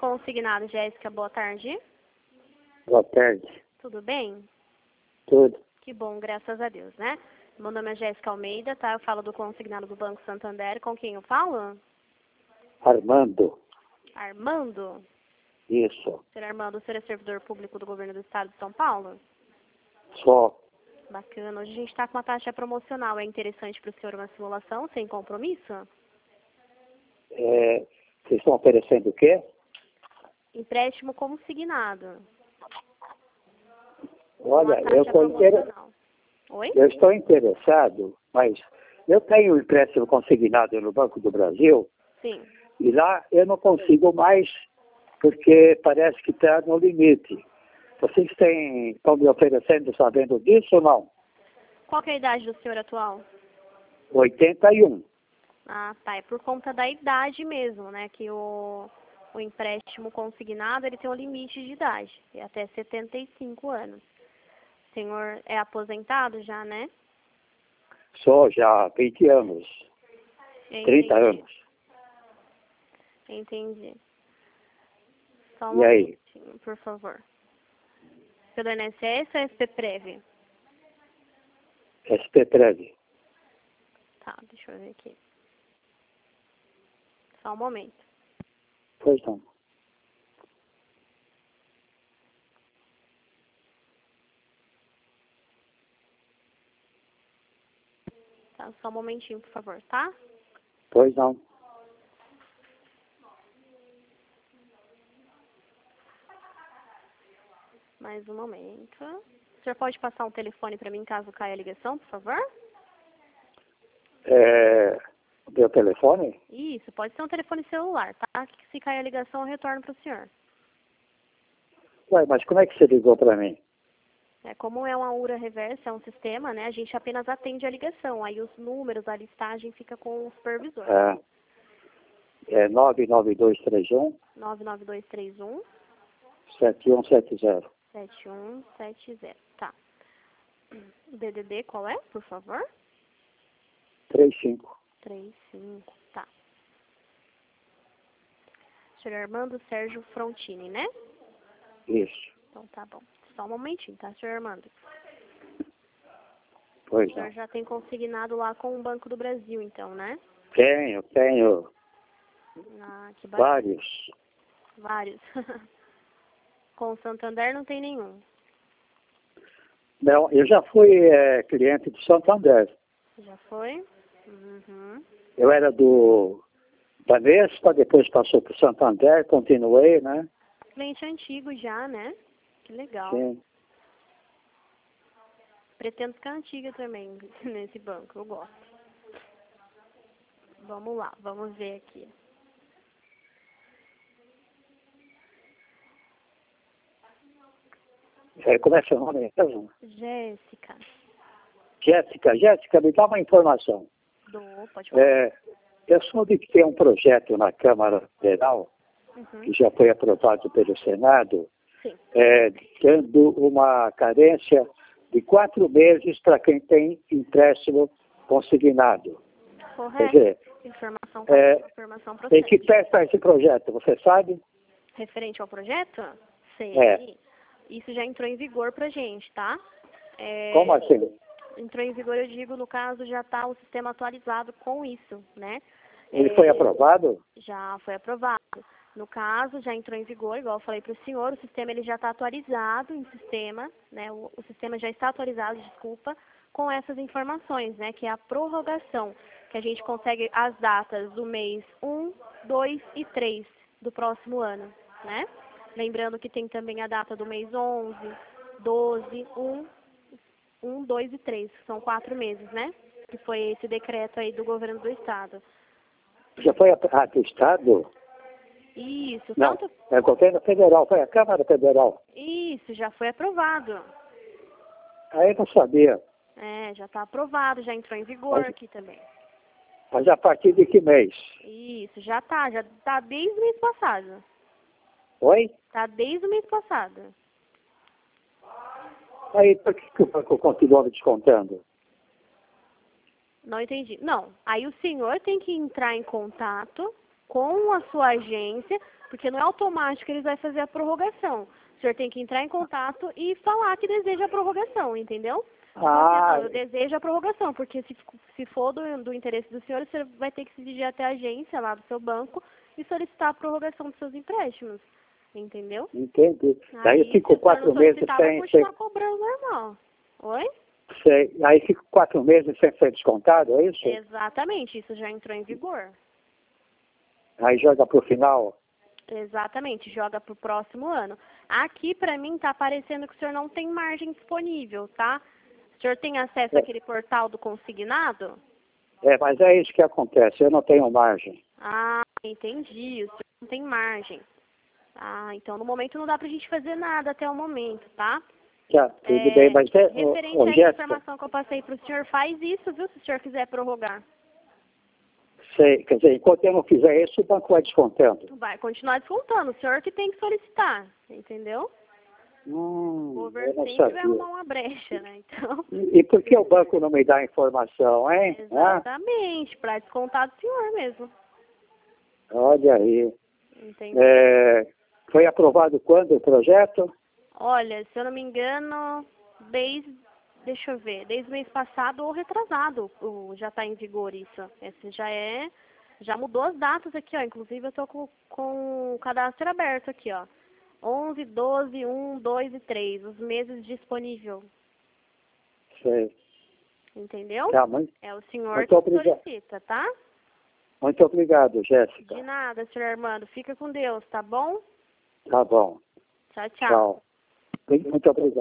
consignado, Jéssica. Boa tarde. Boa tarde. Tudo bem? Tudo. Que bom, graças a Deus, né? Meu nome é Jéssica Almeida, tá? Eu falo do consignado do Banco Santander. Com quem eu falo? Armando. Armando? Isso. Senhor Armando, o senhor é servidor público do governo do estado de São Paulo? Só. Bacana. Hoje a gente está com uma taxa promocional. É interessante para o senhor uma simulação sem compromisso? Vocês estão oferecendo o quê? Empréstimo consignado. Olha, Uma taxa promocional. Oi? eu estou interessado, mas eu tenho um empréstimo consignado no Banco do Brasil. Sim. E lá eu não consigo mais, porque parece que está no limite. Vocês estão me oferecendo sabendo disso ou não? Qual que é a idade do senhor atual? 81. Ah, tá. É por conta da idade mesmo, né? Que o empréstimo consignado, ele tem um limite de idade. É até 75 anos. O senhor é aposentado já, né? Só já há 20 anos. 30 anos. Entendi. Só um E aí? momentinho, por favor. Pelo INSS ou SPPrev? SPPrev. Tá, deixa eu ver aqui. Só um momento. Pois não. Tá, só um momentinho, por favor, tá? Pois não. Mais um momento. O senhor pode passar um telefone para mim caso caia a ligação, por favor? O meu telefone? Isso, pode ser um telefone celular, tá? Que se cair a ligação eu retorno para o senhor. Ué, mas como é que você ligou para mim? Como é uma URA reversa, é um sistema, né? A gente apenas atende a ligação. Aí os números, a listagem fica com o supervisor. É 99231 99231 7170. 7170. Tá. O DDD qual é, por favor? 35. 35, tá. Senhor Armando Sérgio Frontini, né? Isso. Então tá bom. Só um momentinho, tá, senhor Armando? Pois O senhor não. já tem consignado lá com o Banco do Brasil, então, né? Tenho Ah, que bacana. vários. Vários. Com o Santander não tem nenhum. Não, eu já fui cliente do Santander. Já foi? Uhum. Eu era do Banespa, depois passou para o Santander, continuei, né? Cliente antigo já, né? Que legal. Sim. Pretendo ficar antiga também nesse banco, eu gosto. Vamos lá, vamos ver aqui. Como é seu nome mesmo? Jéssica. Jéssica, me dá uma informação. Pode falar. Eu soube que tem um projeto na Câmara Federal, que já foi aprovado pelo Senado, Sim. dando uma carência de 4 meses para quem tem empréstimo consignado. Correto. Quer dizer, Informação em procede. que pé está esse projeto, você sabe? Referente ao projeto? Sei. Isso já entrou em vigor pra gente, tá? Como assim? Entrou em vigor, eu digo, no caso, já está o sistema atualizado com isso, né? Ele foi aprovado? Já foi aprovado. No caso, já entrou em vigor, igual eu falei para o senhor, o sistema ele já está atualizado em sistema, né? O sistema já está atualizado, desculpa, com essas informações, né? Que é a prorrogação, que a gente consegue as datas do mês 1, 2 e 3 do próximo ano, né? Lembrando que tem também a data do mês 11, 12, 1, 2 e 3, que são 4 meses, né? Que foi esse decreto aí do governo do estado. Já foi atestado? Isso, Não, tanto... é o governo federal, foi a Câmara Federal. Isso, já foi aprovado. Aí não sabia. Já está aprovado, já entrou em vigor aqui também. Mas a partir de que mês? Isso, já tá desde o mês passado. Oi? Tá desde o mês passado. Aí por que o banco continua me descontando? Não entendi. Não, aí o senhor tem que entrar em contato, com a sua agência, porque não é automático que eles vão fazer a prorrogação. O senhor tem que entrar em contato e falar que deseja a prorrogação, entendeu? Eu desejo a prorrogação, porque se for do interesse do senhor, você vai ter que se dirigir até a agência lá do seu banco e solicitar a prorrogação dos seus empréstimos, entendeu? Entendi. Daí eu fico 4 meses sem... continuar cobrando normal. Oi? Sei. Aí fico 4 meses sem ser descontado, é isso? Exatamente, isso já entrou em vigor. Aí joga pro final? Exatamente, joga pro próximo ano. Aqui, pra mim, tá aparecendo que o senhor não tem margem disponível, tá? O senhor tem acesso àquele portal do consignado? Mas é isso que acontece, eu não tenho margem. Ah, entendi, o senhor não tem margem. Ah, então no momento não dá pra gente fazer nada até o momento, tá? Tudo bem, mas referente à informação que eu passei pro senhor, faz isso, viu, se o senhor quiser prorrogar. Sei, quer dizer, enquanto eu não fizer isso, o banco vai descontando. Vai continuar descontando, o senhor que tem que solicitar, entendeu? O governo sempre vai arrumar uma brecha, né? Então... E por que o banco não me dá informação, hein? Exatamente, para descontar do senhor mesmo. Olha aí. Entendi. Foi aprovado quando o projeto? Olha, se eu não me engano, deixa eu ver, desde o mês passado ou retrasado já está em vigor isso. Esse já mudou as datas aqui, ó. Inclusive eu estou com o cadastro aberto aqui, ó. 11, 12, 1, 2 e 3, os meses disponível. Sei. Entendeu? É o senhor que solicita, tá? Muito obrigado, Jéssica. De nada, senhor Armando. Fica com Deus, tá bom? Tá bom. Tchau, tchau. Tchau. Muito obrigado.